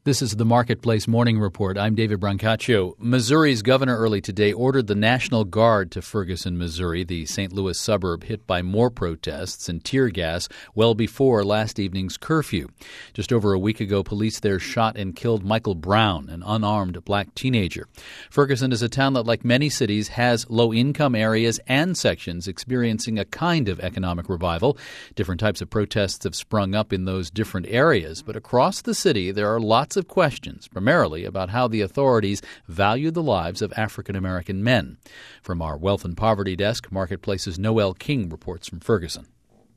This is the Marketplace Morning Report. I'm David Brancaccio. Missouri's governor early today ordered the National Guard to Ferguson, Missouri, the St. Louis suburb hit by more protests and tear gas well before last evening's curfew. Just over a week ago, police there shot and killed Michael Brown, an unarmed black teenager. Ferguson is a town that, like many cities, has low-income areas and sections experiencing a kind of economic revival. Different types of protests have sprung up in those different areas, but across the city there are lots of questions, primarily about how the authorities value the lives of African-American men. From our Wealth and Poverty Desk, Marketplace's Noel King reports from Ferguson.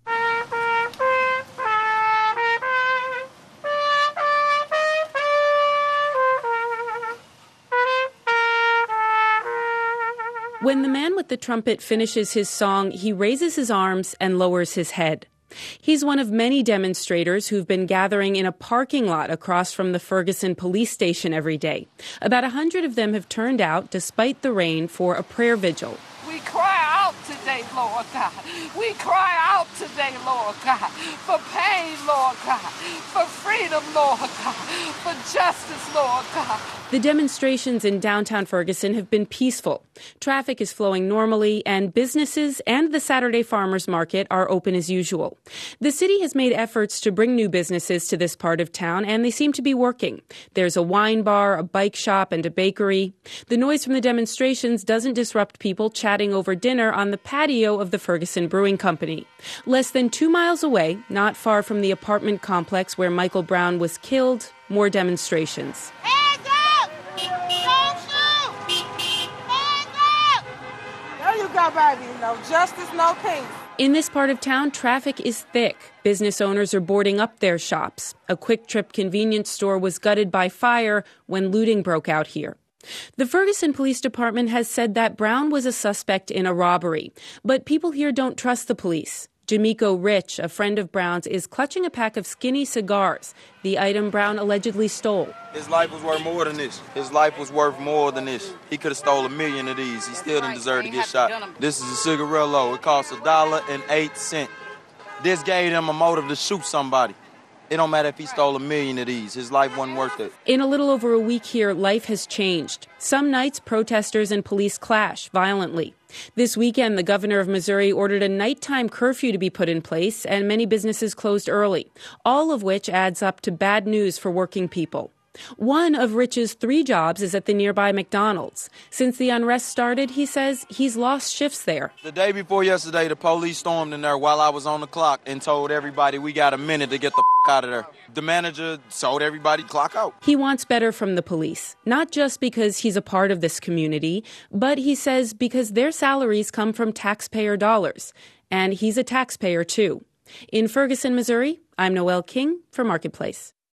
When the man with the trumpet finishes his song, he raises his arms and lowers his head. He's one of many demonstrators who've been gathering in a parking lot across from the Ferguson police station every day. About 100 of them have turned out, despite the rain, for a prayer vigil. We cry out today, Lord God. We cry out today, Lord God, for pain, Lord God, for freedom, Lord God, for justice, Lord God. The demonstrations in downtown Ferguson have been peaceful. Traffic is flowing normally, and businesses and the Saturday Farmers Market are open as usual. The city has made efforts to bring new businesses to this part of town, and they seem to be working. There's a wine bar, a bike shop, and a bakery. The noise from the demonstrations doesn't disrupt people chatting over dinner on the patio of the Ferguson Brewing Company. Less than 2 miles away, not far from the apartment complex where Michael Brown was killed, more demonstrations. No justice, no peace. In this part of town, traffic is thick. Business owners are boarding up their shops. A Quick Trip convenience store was gutted by fire when looting broke out here. The Ferguson Police Department has said that Brown was a suspect in a robbery, but people here don't trust the police. Jamiko Rich, a friend of Brown's, is clutching a pack of skinny cigars, the item Brown allegedly stole. His life was worth more than this. His life was worth more than this. He could have stole 1 million of these. He still didn't deserve to get shot. This is a cigarillo. It costs $1.08. This gave him a motive to shoot somebody. It don't matter if he stole 1 million of these. His life wasn't worth it. In a little over a week here, life has changed. Some nights, protesters and police clash violently. This weekend, the governor of Missouri ordered a nighttime curfew to be put in place, and many businesses closed early, all of which adds up to bad news for working people. One of Rich's 3 jobs is at the nearby McDonald's. Since the unrest started, he says he's lost shifts there. The day before yesterday, the police stormed in there while I was on the clock and told everybody we got a minute to get the out of there. The manager told everybody clock out. He wants better from the police, not just because he's a part of this community, but he says because their salaries come from taxpayer dollars. And he's a taxpayer, too. In Ferguson, Missouri, I'm Noel King for Marketplace.